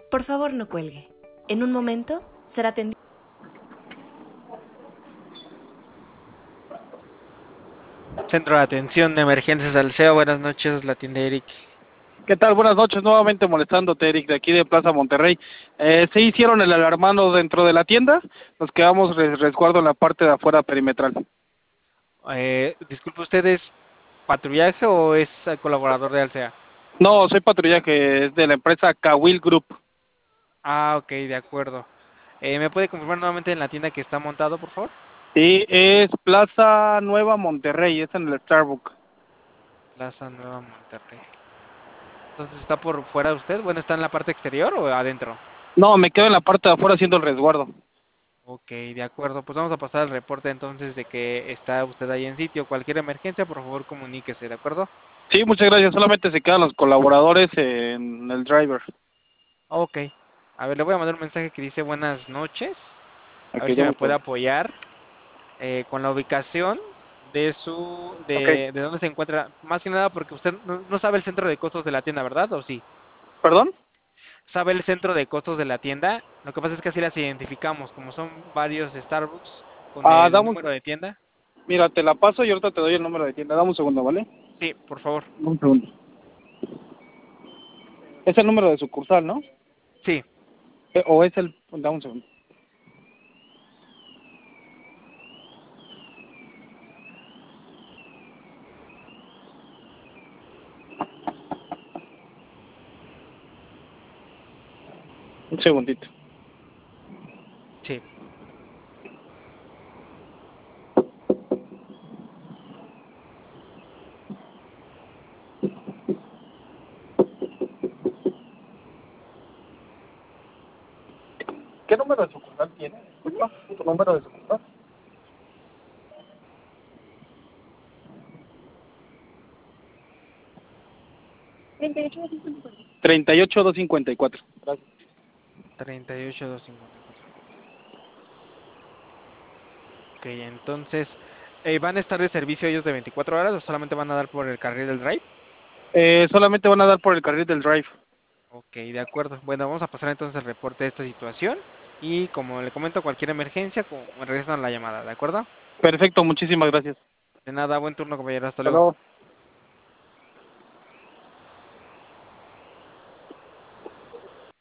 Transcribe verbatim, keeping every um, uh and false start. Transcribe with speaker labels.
Speaker 1: Por favor, no cuelgue. En un momento será atendido.
Speaker 2: Centro de Atención de Emergencias Alsea, buenas noches, la tienda Eric.
Speaker 3: ¿Qué tal? Buenas noches, nuevamente molestándote, Eric, de aquí de Plaza Monterrey. Eh, se hicieron el alarmando dentro de la tienda, nos quedamos res resguardo en la parte de afuera perimetral.
Speaker 2: Eh, disculpe, ¿usted es patrullaje o es eh, colaborador de Alsea?
Speaker 3: No, soy patrullaje, es de la empresa Kawil Group.
Speaker 2: Ah, ok, de acuerdo. Eh, ¿Me puede confirmar nuevamente en la tienda que está montado, por favor?
Speaker 3: Sí, es Plaza Nueva Monterrey, es en el Starbucks.
Speaker 2: Plaza Nueva Monterrey. Entonces, ¿está por fuera usted? Bueno, ¿está en la parte exterior o adentro?
Speaker 3: No, me quedo en la parte de afuera haciendo el resguardo.
Speaker 2: Ok, de acuerdo. Pues vamos a pasar el reporte entonces de que está usted ahí en sitio. Cualquier emergencia, por favor, comuníquese, ¿de acuerdo?
Speaker 3: Sí, muchas gracias, solamente se quedan los colaboradores en el driver.
Speaker 2: Ok. A ver, le voy a mandar un mensaje que dice buenas noches. A ver
Speaker 3: Aquí,
Speaker 2: si me
Speaker 3: dame
Speaker 2: puede
Speaker 3: todo.
Speaker 2: apoyar eh, con la ubicación de su,
Speaker 3: Ok,
Speaker 2: de, de dónde se encuentra. Más que nada porque usted no, no sabe el centro de costos de la tienda, ¿verdad? ¿O sí?
Speaker 3: ¿perdón?
Speaker 2: ¿Sabe el centro de costos de la tienda? Lo que pasa es que así las identificamos, como son varios Starbucks con
Speaker 3: Ah,
Speaker 2: el
Speaker 3: dame un...
Speaker 2: número de tienda.
Speaker 3: Mira, te la paso y ahorita te doy el número de tienda. Dame un segundo, ¿vale?
Speaker 2: Sí, por favor.
Speaker 3: Un segundo. Es el número de sucursal, ¿no?
Speaker 2: Sí,
Speaker 3: Eh, O es el... Dame un segundo. Un segundito.
Speaker 2: sí.
Speaker 3: ¿Qué número de sucursal tiene? Disculpa, tu número de sucursal. treinta y ocho doscientos cincuenta y cuatro. Gracias.
Speaker 2: treinta y ocho doscientos cincuenta y cuatro. Ok, entonces, eh, ¿van a estar de servicio ellos de veinticuatro horas o solamente van a dar por el carril del drive?
Speaker 3: Eh, solamente van a dar por el carril del drive.
Speaker 2: Ok, de acuerdo. Bueno, vamos a pasar entonces el reporte de esta situación y como le comento, cualquier emergencia, como- me regresan la llamada, ¿de acuerdo?
Speaker 3: Perfecto, muchísimas gracias.
Speaker 2: De nada, buen turno, compañero. Hasta
Speaker 3: Hasta
Speaker 2: luego.
Speaker 3: luego.